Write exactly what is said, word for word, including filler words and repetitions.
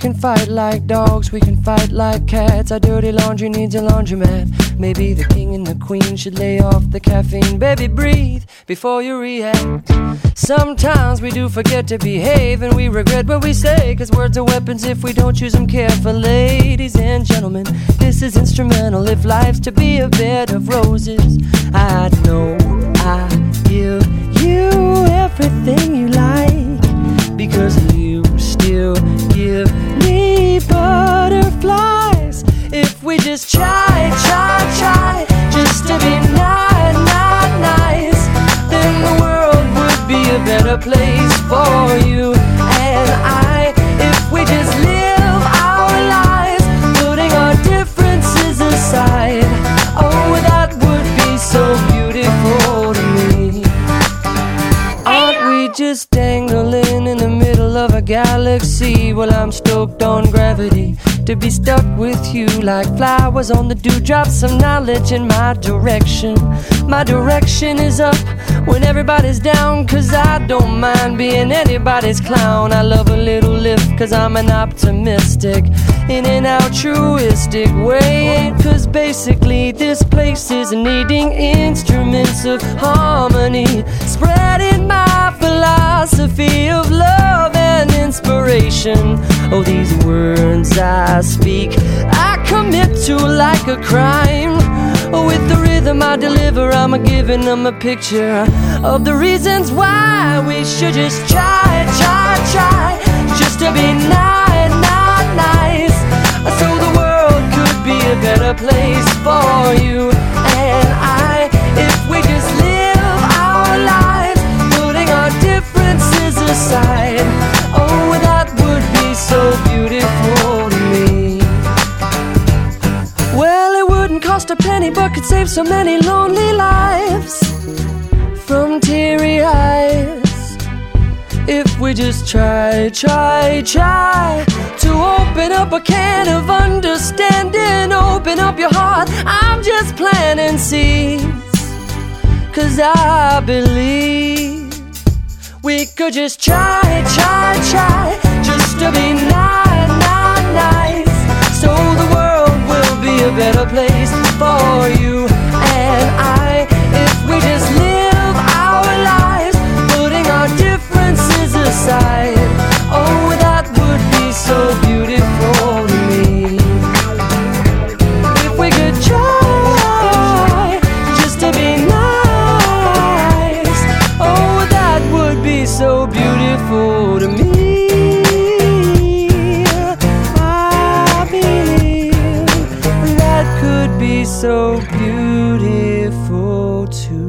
can fight like dogs, we can fight like cats. Our dirty laundry needs a laundromat. Maybe the king and the queen should lay off the caffeine. Baby, breathe before you react. Sometimes we do forget to behave, and we regret what we say, cause words are weapons if we don't use them carefully. Ladies and gentlemen, this is instrumental. If life's to be a bed of roses, I know I give you everything you like, because you still give me butterflies. If we just try, try, try, just to be nice, not nice, then the world would be a better place for you and I. If we just live our lives, putting our differences aside, oh, that would be so beautiful to me. Aren't we just dangling in the middle of a galaxy? Well, I'm stoked on gravity, to be stuck with you like flowers on the dewdrop. Some knowledge in my direction. My direction is up when everybody's down, cause I don't mind being anybody's clown. I love a little lift cause I'm an optimistic in an altruistic way, cause basically this place is needing instruments of harmony, spreading my philosophy of love and inspiration. Oh, these words I speak, I commit to like a crime. Oh, with the rhythm I deliver, I'm a giving them a picture of the reasons why we should just try, try, try, just to be nice, not nice, so the world could be a better place for you and I. If we just live our lives, putting our differences aside, oh, that would be so beautiful to me. Well, it wouldn't cost a penny, but could save so many lonely lives from teary eyes. If we just try, try, try to open up a can of understanding, open up your heart, I'm just planting seeds, cause I believe we could just try, try, try, just to be nice, not nice, so the world will be a better place for you and I. If we just live our lives, putting our differences aside, oh, that would be so beautiful to me. If we could try, just to be nice, oh, that would be so beautiful to me. I believe that could be so beautiful too.